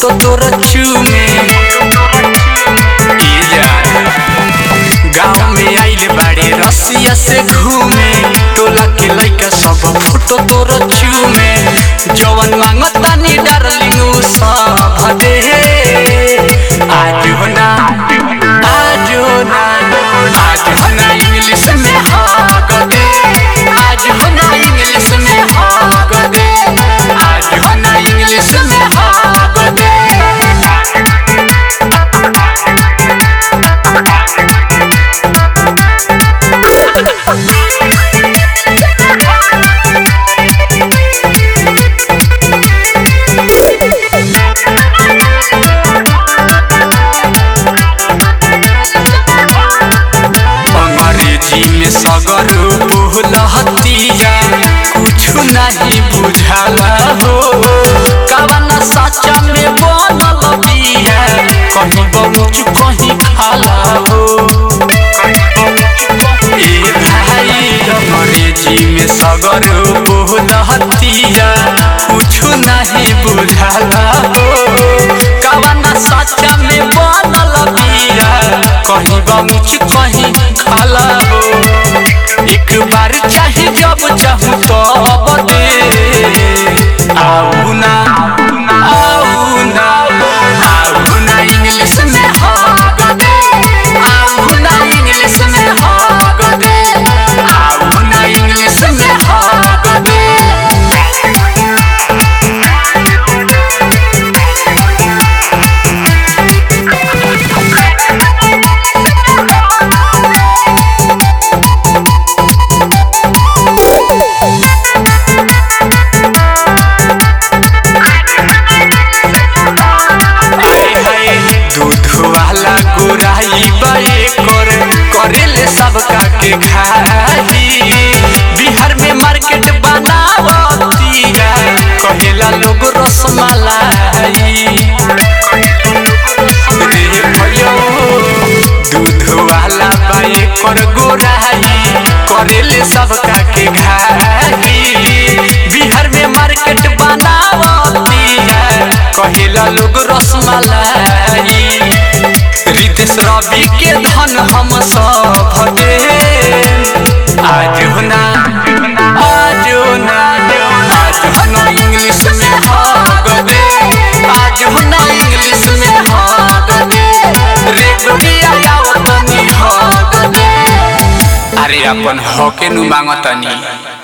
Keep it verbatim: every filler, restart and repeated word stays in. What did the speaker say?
Photo तोरा चूमे गाँव में आइल बाड़े रसिया से घूमे टोला के लइका सब फोटो तोरा चूमे जवन मांगतानी डार्लिंग उ सब दे आज हो ना आज हो ना आज हो ना इंग्लिश में हक दे आज हो ना इंग्लिश में हक दे आज हो ना इंग्लिश में हक दे सगर बोलतिया कुछ नहीं बुझाला हो कवन सच्चा में बनल बिया कहीं बहुत कहीं खाला हो ए भाई अंग्रेजी में सगर बोलतिया कुछ नहीं बुझाला हो कवन सच्चा में बनल बिया कहीं बहुत कहीं खाला हो एक बार चाहे जब चाहूँ तब दे आऊ ना आऊ ना आऊ ना इंग्लिश में हक दे आऊ ना इंग्लिश में हक दे आऊ ना इंग्लिश में हक दे गोराई बाए कर करेले सबका के खाई बिहार में मार्केट बनावतिया कहेला लोग रसमलाई रे भयो दूध वाला बाए कर गोराई करेले सबका के खाई बिहार में मार्केट बनावतिया कहेला लोग रसमलाई रितेश रवि के धन हम सब दे आज हो ना आज हो ना आज हो ना इंग्लिश में हक दे आज हो ना इंग्लिश में हक दे रे गोरिया आवतनी हक दे अरे अपन हके नु मांगतनी।